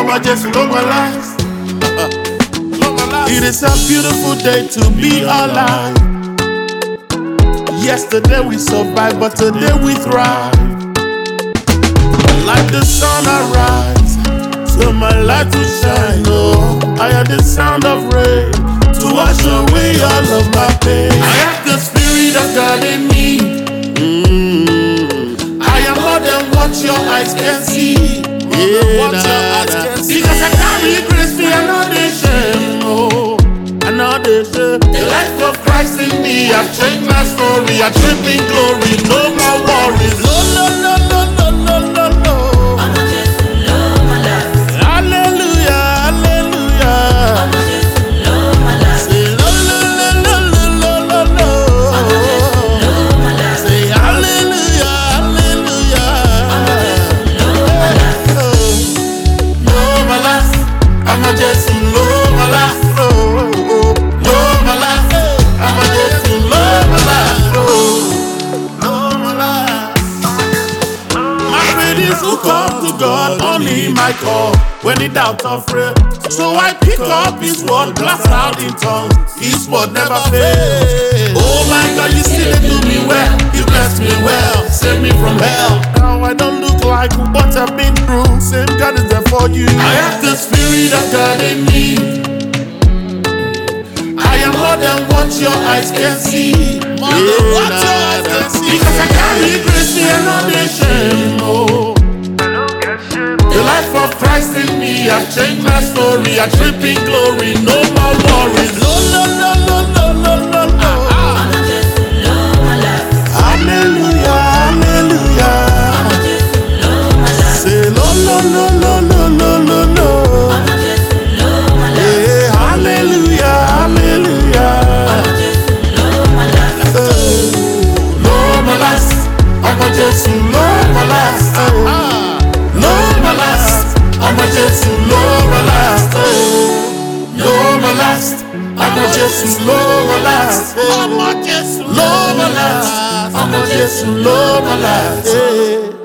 I'ma just normalize. It is a beautiful day to be alive. Yesterday we survived, but today we thrive. Like the sun I rise, so my light will shine. Oh, I hear the sound of rain to wash away all of my pain. I have the spirit of God in me. I am more than what your eyes can see. Because I carry grace, me I know they shame. Oh, I know they shame. The life of Christ in me, I've changed my story. I trip in glory, no more worries. No, no, no, no, no, no, no, no. I'ma just love my life. Hallelujah, hallelujah. I'ma just love my life. Say no, no, no, no, no, no, no. I'ma just love my life. Say hallelujah, hallelujah. I'ma just love my life. Love my life. I'ma just love my life. Love my life. I'ma just love my life. Love my life. My faith is hooked up to God, only my call when in doubt or afraid. So I pick up His word, blast out in tongues. His word never fails. Oh my God, you still do me well. You bless me well, save me from hell. Now I don't look like what I've been through. Same God is there for you. I have the spirit of God in me. I am more than what your eyes can see. More than what your eyes can see. Because I carry grace, me and no shame. Oh, the life of Christ in me, I've changed my story. I trip in glory, no more worries. No, no, no, no, no, no, no, no. I'ma just love my life. Hallelujah, hallelujah. I'ma just love my life. Say no, no, no, no, no, no, no, no. I'ma just love my life. Hey, hallelujah, hallelujah. I'ma just love my life. Love my last, I'ma just love my last. Love my last, I'ma just love my last. Love my last, I'ma just love my last. I'ma just love my last. I'ma just love my last.